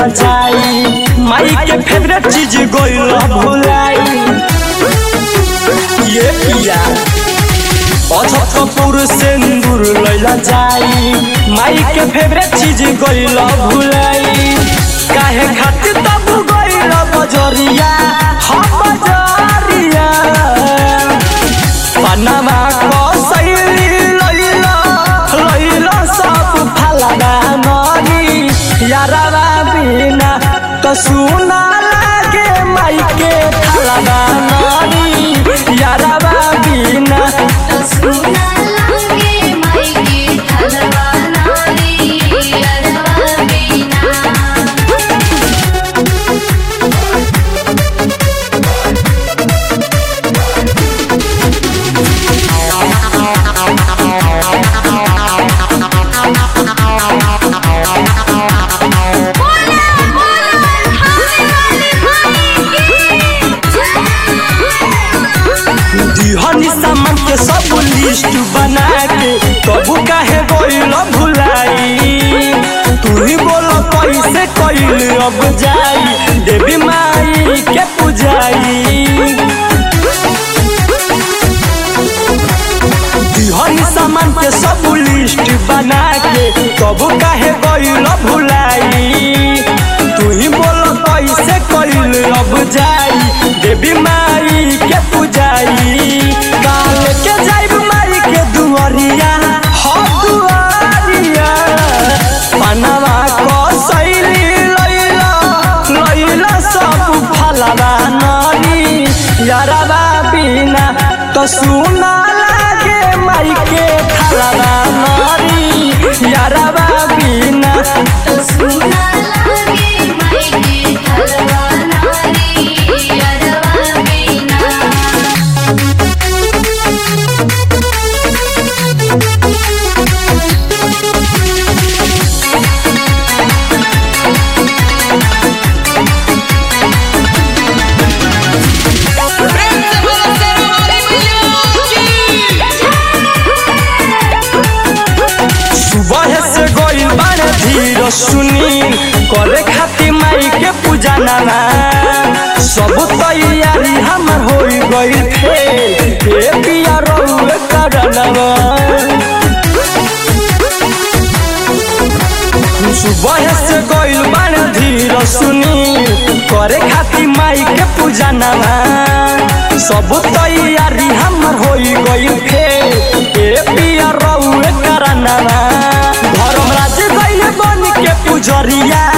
जाई माई के फेवरेट चीज गइल भुलाई। ये पिया अछत कपूर सिंदूर लैला जाई माई के फेवरेट चीज गइल भुलाई। काहे खातिर तब गइल बजरिया हम बजरिया पनमा को सैली लैला लैला सब फलना नरी यारवा बिना तो सुना लागे माई के फलना नरी यारवा बिना तो सुना लागे माई के फलना नरी यारवा बिना। दिहनी सामान के सब लिस्ट बना के तब काहे गइल भुलाई। तू ही बोल कैसे कइल अब जाई देवी माई के पूजाई। दिहनी सामान के सब लिस्ट बना के तब काहे गइल भुलाई। तू ही बोल कैसे कइल अब जाई देवी माई के पूजाई। काल के जाइब माई के दुआरिया हो दुआरिया पनवा को सैली लैला लैला सब फलवा नरी यारवा बिना तो सुना लागे माई के फलवा नरी यारवा बिना तो सुना लागे माई के फलना नरी यारवा बिना। सुबह से गइल बारे धीर सुनी करे खातिर माई के पूजा नाना सब तैयारी हमर हो गइल फेल ए पिया रउए करनवा। सुबह से गइल बारे धीर सुनी करे खातिर माई के पूजा नाना सब तैयारी हमर हो गइल फेल ए पिया रउए करनवा। धर्मराज गइल बन के पुजरिया